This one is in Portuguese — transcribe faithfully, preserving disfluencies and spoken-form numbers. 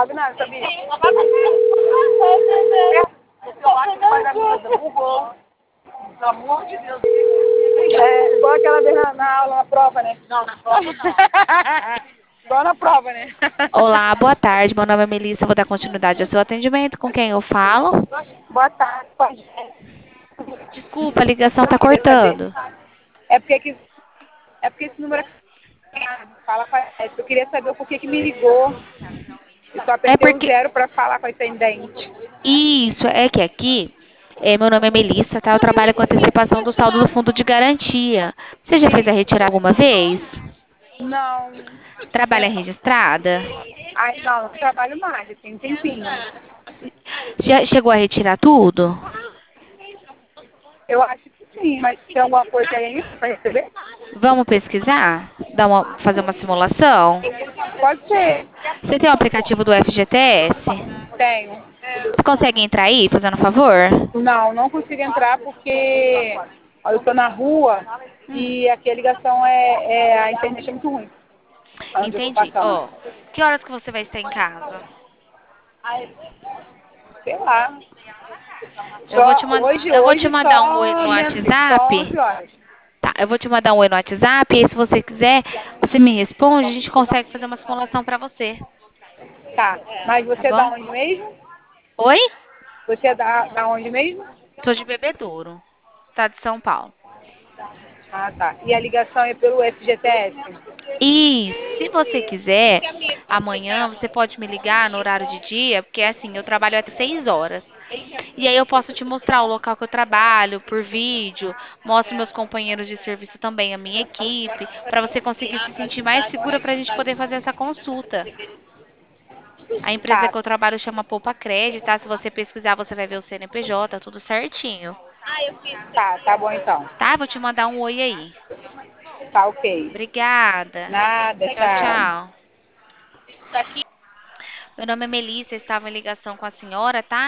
sabe nada, sabia? O celular que faz a vida bugou. Pelo amor de Deus. É, igual aquela vez na, na aula, na prova, né? Não, na prova não. Igual na prova, né? Olá, boa tarde. Meu nome é Melissa. Eu vou dar continuidade ao seu atendimento. Com quem eu falo? Boa tarde, pode. Desculpa, a ligação tá Eu queria saber. cortando. É porque, que, é porque esse número aqui fala com a Eu queria saber o porquê que me ligou. Eu só É apertei o porque zero pra falar com a atendente. isso é que aqui, é, meu nome é Melissa, tá? Eu trabalho com antecipação do saldo do fundo de garantia. Você já fez a Sim. retirada alguma vez? Não. Trabalha registrada? Ai, não, não trabalho mais, já tem um tempinho. Já chegou a retirar tudo? Eu acho que sim, mas tem alguma coisa aí pra receber? Vamos pesquisar? Dar uma, fazer uma simulação? Pode ser. Você tem o aplicativo do F G T S? Tenho. Você consegue entrar aí, fazendo um favor? Não, não consigo entrar porque ó, eu tô na rua Hum, e aqui a ligação é, é a internet é muito ruim. Onde eu tô entendi. passando. Ó, que horas que você vai estar em casa? Sei lá. Eu vou te, Só man- hoje, eu vou te hoje mandar um oi só, no meia- só WhatsApp. onze horas. Tá, eu vou te mandar um oi no WhatsApp. E aí, se você quiser, você me responde. A gente consegue fazer uma simulação pra você. Tá. Mas Tá você é da bom? onde mesmo? Oi? Você é da, da onde mesmo? Sou de Bebedouro, estado de São Paulo. Ah, tá. E a ligação é pelo F G T S? E se você quiser, amanhã você pode me ligar no horário de dia, porque assim, eu trabalho até seis horas. E aí eu posso te mostrar o local que eu trabalho por vídeo, mostro meus companheiros de serviço também, a minha equipe, para você conseguir se sentir mais segura para a gente poder fazer essa consulta. A empresa Tá. que eu trabalho chama Poupa Crédito, tá? Se você pesquisar, você vai ver o C N P J, tudo certinho. Tá, tá bom então. Tá? Vou te mandar um oi aí. Tá ok. Obrigada. Nada, Tchau, tchau. tchau. Meu nome é Melissa, eu estava em ligação com a senhora, tá?